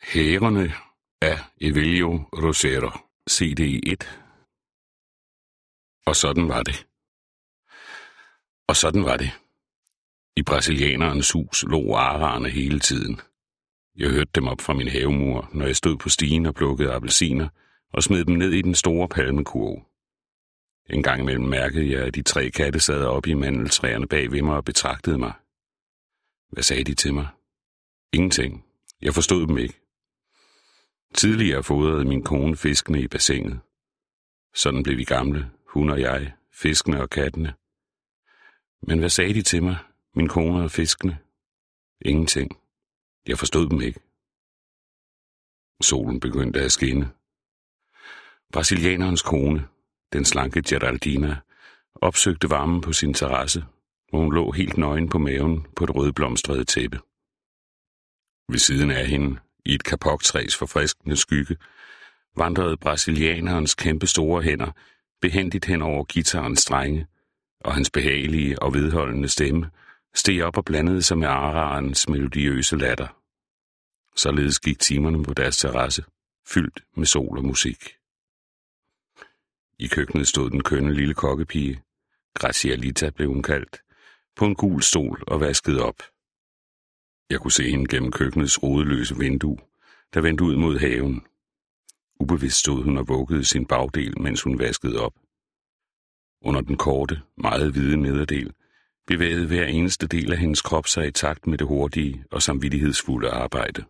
Hærene af Evelio Rosero, CD 1. Og sådan var det. Og sådan var det. I brasilianerens hus lå araerne hele tiden. Jeg hørte dem op fra min havemur, når jeg stod på stigen og plukkede appelsiner og smed dem ned i den store palmekurv. En gang imellem mærkede jeg, at de 3 katte sad oppe i mandeltræerne bag ved mig og betragtede mig. Hvad sagde de til mig? Ingenting. Jeg forstod dem ikke. Tidligere fodrede min kone fiskene i bassinet. Sådan blev vi gamle, hun og jeg, fiskene og kattene. Men hvad sagde de til mig, min kone og fiskene? Ingenting. Jeg forstod dem ikke. Solen begyndte at skinne. Brasilianerens kone, den slanke Geraldina, opsøgte varmen på sin terrasse, hvor hun lå helt nøgen på maven på et rødblomstret tæppe. Ved siden af hende, i et kapoktræs forfriskende skygge, vandrede brasilianerens kæmpe store hænder behændigt hen over guitarens strenge, og hans behagelige og vedholdende stemme steg op og blandede sig med araens melodiøse latter. Således gik timerne på deres terrasse, fyldt med sol og musik. I køkkenet stod den kønne lille kokkepige, Gracielita blev hun kaldt, på en gul stol og vaskede op. Jeg kunne se hende gennem køkkenets rodeløse vindue, der vendte ud mod haven. Ubevidst stod hun og vuggede sin bagdel, mens hun vaskede op. Under den korte, meget hvide nederdel bevægede hver eneste del af hendes krop sig i takt med det hurtige og samvittighedsfulde arbejde.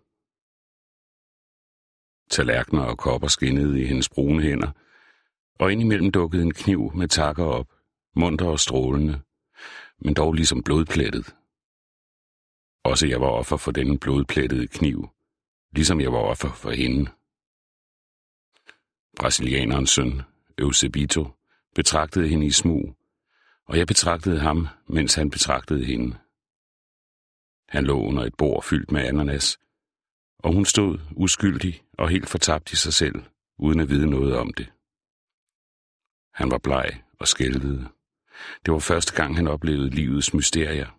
Tallerkener og kopper skinnede i hendes brune hænder, og indimellem dukkede en kniv med takker op, munter og strålende, men dog ligesom blodplettet. Også jeg var offer for denne blodplettede kniv, ligesom jeg var offer for hende. Brasilianerens søn, Eusebito, betragtede hende i smug, og jeg betragtede ham, mens han betragtede hende. Han lå under et bord fyldt med ananas, og hun stod uskyldig og helt fortabt i sig selv, uden at vide noget om det. Han var bleg og skælvede. Det var første gang, han oplevede livets mysterier.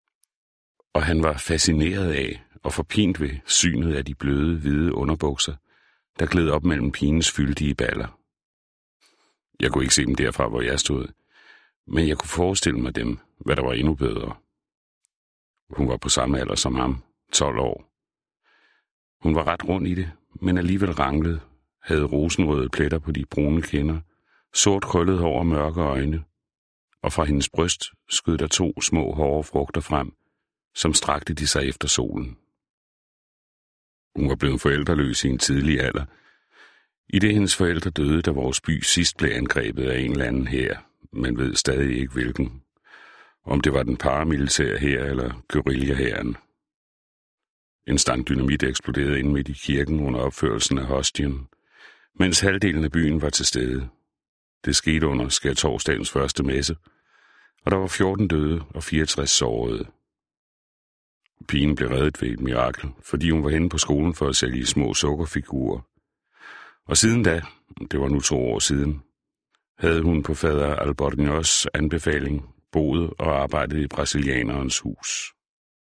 Og han var fascineret af og forpint ved synet af de bløde, hvide underbukser, der gled op mellem pigens fyldige baller. Jeg kunne ikke se dem derfra, hvor jeg stod, men jeg kunne forestille mig dem, hvad der var endnu bedre. Hun var på samme alder som ham, 12 år. Hun var ret rund i det, men alligevel ranglet, havde rosenrøde pletter på de brune kinder, sort krøllet hår og mørke øjne, og fra hendes bryst skød der 2 små hårde frugter frem, som strakte de sig efter solen. Hun var blevet forældreløs i en tidlig alder, i det hendes forældre døde, da vores by sidst blev angrebet af en eller anden hær, men ved stadig ikke hvilken. Om det var den paramilitære hær eller guerillahæren. En stang dynamit eksploderede inde midt i kirken under opførelsen af hostien, mens halvdelen af byen var til stede. Det skete under skærtorsdagens første messe, og der var 14 døde og 64 sårede. Pigen blev reddet ved et mirakel, fordi hun var henne på skolen for at sælge små sukkerfigurer. Og siden da, det var nu 2 år siden, havde hun på fader Albornoz anbefaling boet og arbejdet i brasilianerens hus.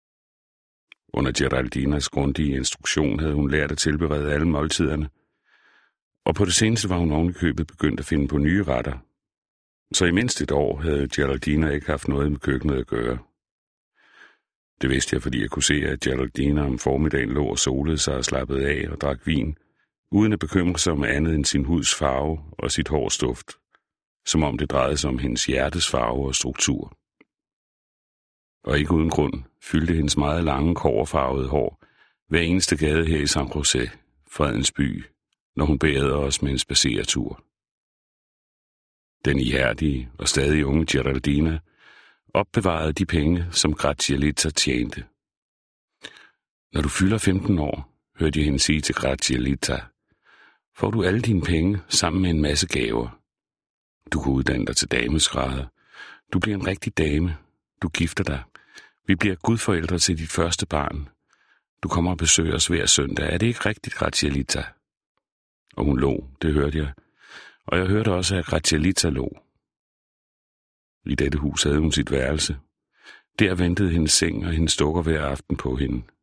Under Geraldinas grundige instruktion havde hun lært at tilberede alle måltiderne, og på det seneste var hun ovenikøbet begyndt at finde på nye retter. Så i mindst et år havde Geraldina ikke haft noget med køkkenet at gøre. Det vidste jeg, fordi jeg kunne se, at Geraldina om formiddagen lå og solede sig og slappede af og drak vin, uden at bekymre sig om andet end sin huds farve og sit hårs duft, som om det drejede sig om hendes hjertes farve og struktur. Og ikke uden grund fyldte hendes meget lange kobberfarvede hår hver eneste gade her i San José, fredens by, når hun bærede os med en spadseretur. Den ihærdige og stadig unge Geraldina opbevarede de penge, som Gracielita tjente. Når du fylder 15 år, hørte jeg hende sige til Gracielita, får du alle dine penge sammen med en masse gaver. Du kan uddanne dig til dameskrædder. Du bliver en rigtig dame. Du gifter dig. Vi bliver gudforældre til dit første barn. Du kommer og besøger os hver søndag. Er det ikke rigtigt, Gracielita? Og hun lå, det hørte jeg. Og jeg hørte også, at Gracielita lå. I dette hus havde hun sit værelse. Der ventede hendes seng og hendes dukker hver aften på hende.